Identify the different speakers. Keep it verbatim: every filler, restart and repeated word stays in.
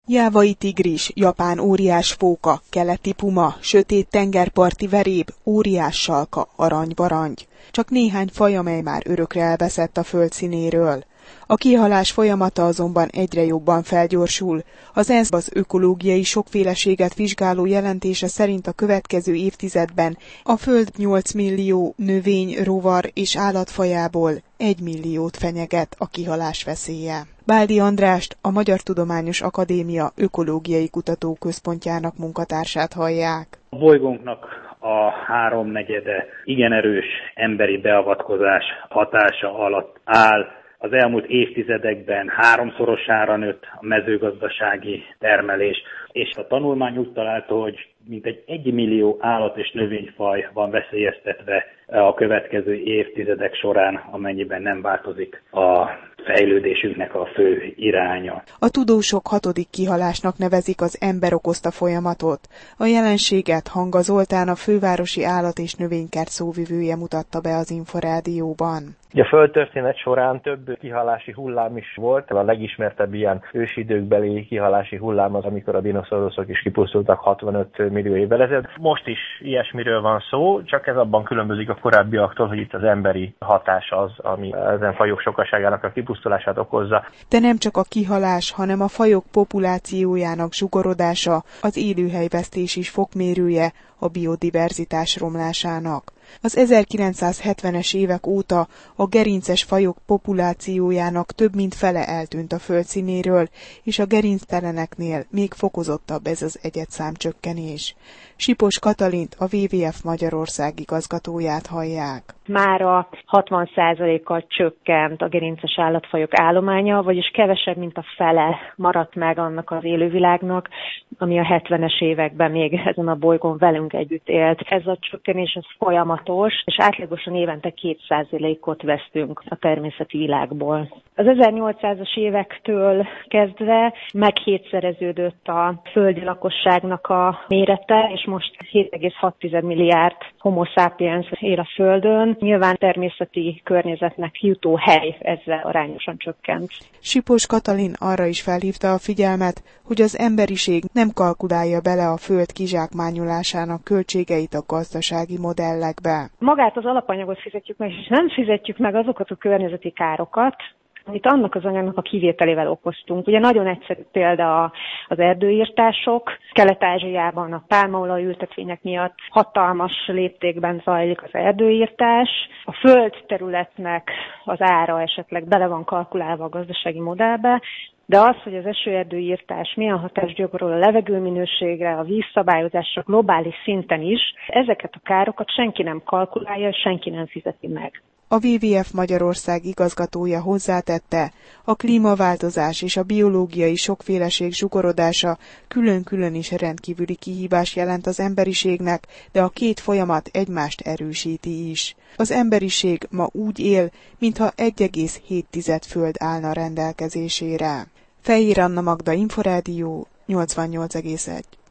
Speaker 1: Jávai tigris, japán óriásfóka, keleti puma, sötét tengerparti veréb, óriássalka, aranyvarangy. Csak néhány faj, amely már örökre elveszett a föld színéről. A kihalás folyamata azonban egyre jobban felgyorsul. Az ENSZ az ökológiai sokféleséget vizsgáló jelentése szerint a következő évtizedben a föld nyolc millió növény, rovar és állatfajából egy milliót fenyeget a kihalás veszélye. Báldi Andrást, a Magyar Tudományos Akadémia Ökológiai Kutatóközpontjának munkatársát hallják.
Speaker 2: A bolygónknak a háromnegyede igen erős emberi beavatkozás hatása alatt áll. Az elmúlt évtizedekben háromszorosára nőtt a mezőgazdasági termelés, és a tanulmány úgy találta, hogy mintegy egy millió állat- és növényfaj van veszélyeztetve a következő évtizedek során, amennyiben nem változik a fejlődésünknek a fő iránya.
Speaker 1: A tudósok hatodik kihalásnak nevezik az ember okozta folyamatot. A jelenséget Hanga Zoltán, a fővárosi állat- és növénykert szóvivője mutatta be az Inforádióban.
Speaker 3: A földtörténet során több kihalási hullám is volt. A legismertebb ilyen ősidőkbeli kihalási hullám az, amikor a dinoszauruszok is kipusztultak hatvanöt millió évvel ezelőtt. Most is ilyesmiről van szó, csak ez abban különbözik a korábbiaktól, hogy itt az emberi hatás az, ami ezen fajok sokaságának a kipusztulását okozza.
Speaker 1: De nem csak a kihalás, hanem a fajok populációjának zsugorodása, az élőhelyvesztés is fokmérője a biodiverzitás romlásának. Az ezerkilencszázhetvenes évek óta a gerinces fajok populációjának több mint fele eltűnt a föld színéről, és a gerincteleneknél még fokozottabb ez az egyedszámcsökkenés. Sipos Katalint, a dupla vé vé ef Magyarország igazgatóját hallják.
Speaker 4: Mára hatvan százalékkal csökkent a gerinces állatfajok állománya, vagyis kevesebb, mint a fele maradt meg annak az élővilágnak, ami a hetvenes években még ezen a bolygón velünk együtt élt. Ez a csökkenés az folyamatos, és átlagosan évente két százalékot vesztünk a természeti világból. Az ezernyolcszázas évektől kezdve meghétszereződött a földi lakosságnak a mérete, és most hét egész hat milliárd homo sapiens él a Földön. Nyilván természeti környezetnek jutó hely ezzel arányosan csökkent.
Speaker 1: Sipos Katalin arra is felhívta a figyelmet, hogy az emberiség nem kalkulálja bele a föld kizsákmányolásának költségeit a gazdasági modellekbe.
Speaker 4: Magát az alapanyagot fizetjük meg, és nem fizetjük meg azokat a környezeti károkat, amit annak az anyagnak a kivételével okoztunk. Ugye nagyon egyszerű példa az erdőirtások. Kelet-Ázsiában a pálmaolaj ültetvények miatt hatalmas léptékben zajlik az erdőirtás. A földterületnek az ára esetleg bele van kalkulálva a gazdasági modellbe, de az, hogy az esőerdőirtás milyen hatást gyakorol a levegőminőségre, a vízszabályozásra globális szinten is, ezeket a károkat senki nem kalkulálja, és senki nem fizeti meg.
Speaker 1: A dupla vé vé ef Magyarország igazgatója hozzátette, a klímaváltozás és a biológiai sokféleség zsugorodása külön-külön is rendkívüli kihívás jelent az emberiségnek, de a két folyamat egymást erősíti is. Az emberiség ma úgy él, mintha egy egész hét föld állna rendelkezésére. Fejér Anna Magda, Inforádió, nyolcvannyolc egész egy.